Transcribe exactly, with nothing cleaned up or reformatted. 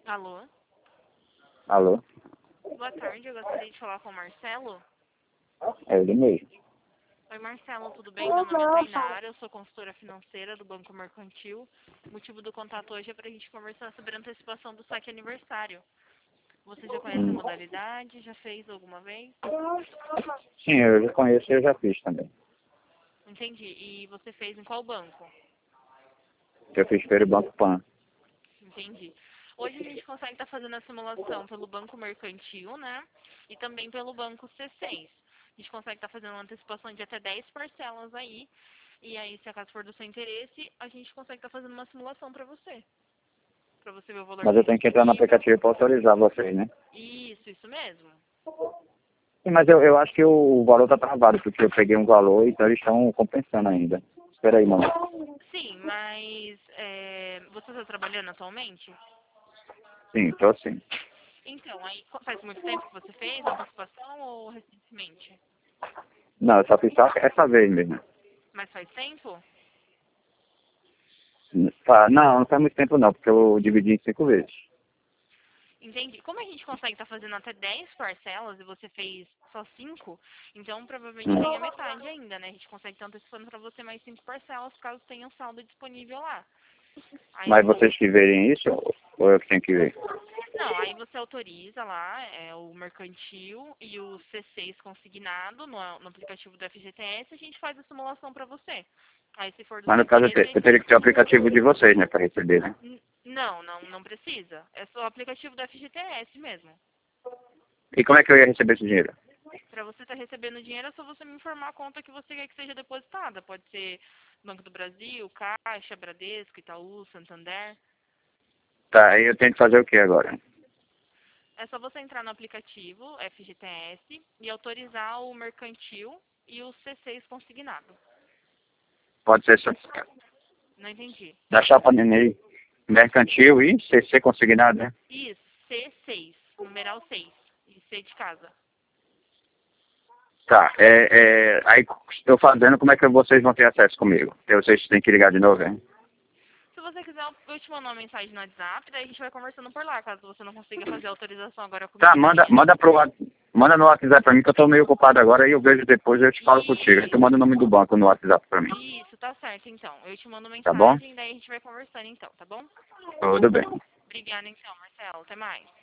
Alô? Alô? Boa tarde, eu gostaria de falar com o Marcelo. É ele mesmo. Oi, Marcelo, tudo bem? Meu nome é Tainara, eu sou consultora financeira do Banco Mercantil. O motivo do contato hoje é para a gente conversar sobre a antecipação do saque aniversário. Você já conhece a Hum. modalidade? Já fez alguma vez? Sim, eu já conheço e eu já fiz também. Entendi. E você fez em qual banco? Eu fiz pelo Banco Pan. Entendi. Hoje a gente consegue estar fazendo a simulação pelo Banco Mercantil, né? E também pelo Banco C seis. A gente consegue estar fazendo uma antecipação de até dez parcelas aí. E aí, se acaso for do seu interesse, a gente consegue estar fazendo uma simulação para você. Para você ver o valor Mas que eu é tenho que entrar no disponível. aplicativo para autorizar vocês, né? Isso, isso mesmo. Sim, mas eu, eu acho que o valor tá travado, porque eu peguei um valor, então eles estão compensando ainda. Espera aí, mano. Sim, mas é, você está trabalhando atualmente? Sim, tô sim. Então, aí faz muito tempo que você fez a antecipação ou recentemente? Não, eu só fiz só essa vez mesmo. Mas faz tempo? Tá, não, não faz muito tempo não, porque eu dividi em cinco vezes. Entendi. Como a gente consegue estar fazendo até dez parcelas e você fez só cinco, então provavelmente Hum. tem a metade ainda, né? A gente consegue estar antecipando para você mais cinco parcelas caso tenha um saldo disponível lá. Aí Mas você... vocês que verem isso, ou eu que tenho que ver? Não, aí você autoriza lá é, o mercantil e o C seis consignado no, no aplicativo do F G T S, a gente faz a simulação para você. Aí se for do Mas seu no caso eu te- interesse... eu teria que ter o aplicativo de vocês, né, para receber, né? N- Não, não, não precisa. É só o aplicativo do F G T S mesmo. E como é que eu ia receber esse dinheiro? Para você estar recebendo dinheiro, é só você me informar a conta que você quer que seja depositada. Pode ser Banco do Brasil, Caixa, Bradesco, Itaú, Santander. Tá, aí eu tenho que fazer o que agora? É só você entrar no aplicativo F G T S e autorizar o mercantil e o C seis consignado. Pode ser só Não entendi. da chapa Nenê, mercantil e C C consignado, né? Isso, C seis, numeral seis. E C de casa. Tá, é, é, aí estou fazendo, como é que vocês vão ter acesso comigo? Porque vocês têm que ligar de novo, hein? Se você quiser, eu te mando uma mensagem no WhatsApp, daí a gente vai conversando por lá, caso você não consiga fazer a autorização agora Tá, comigo na manda, linha. manda pro Whats- manda no WhatsApp pra mim que eu tô meio ocupado agora e eu vejo depois e eu te falo contigo. Aí tu manda o nome do banco no WhatsApp pra mim, Isso, tá certo, então. Eu te mando tá bom? mensagem, daí a gente vai conversando, então, tá bom? Tudo bem. Obrigada, então, Marcelo. Até mais.